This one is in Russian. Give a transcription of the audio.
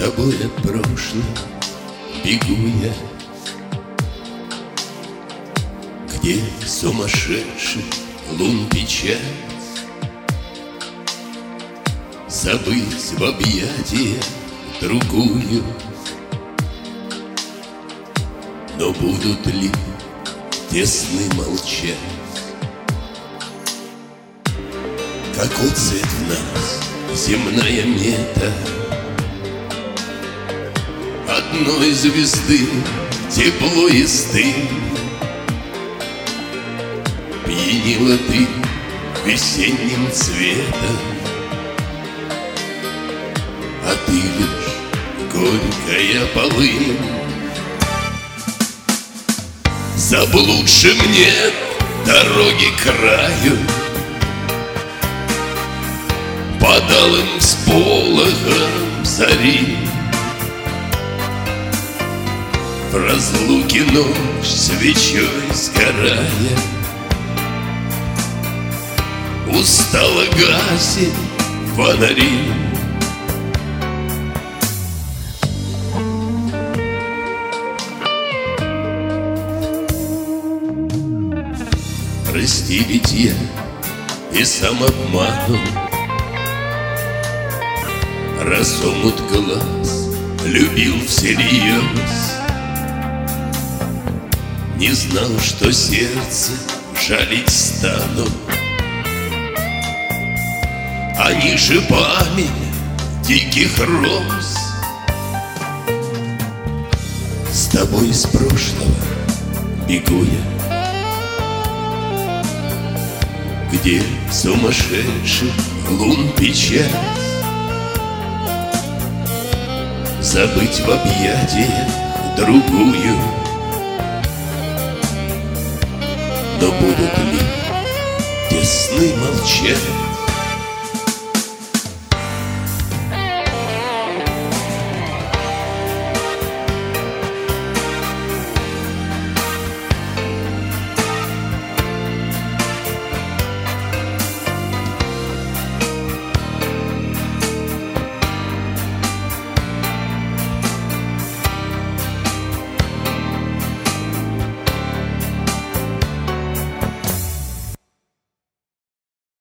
тобой от прошлого бегу я, где сумасшедший лун печать, забыть в объятия другую. Но будут ли тесны молчать? Какой цвет в нас земная мета? Одной звезды тепло и стыль. Пьянила ты весенним цветом, а ты лишь горькая полынь. Заблудшим нет дороги к краю, под алым сполохом зари. В разлуке ночь свечой сгорая, устало гасит фонари. Прости, ведь я и сам обманул, раз омут глаз любил всерьез. Не знал, что сердце жалить стану, они шипами диких роз. С тобой из прошлого бегу я, где сумасшедший лун печать, забыть в объятиях другую. Но будут ли тесны молчать?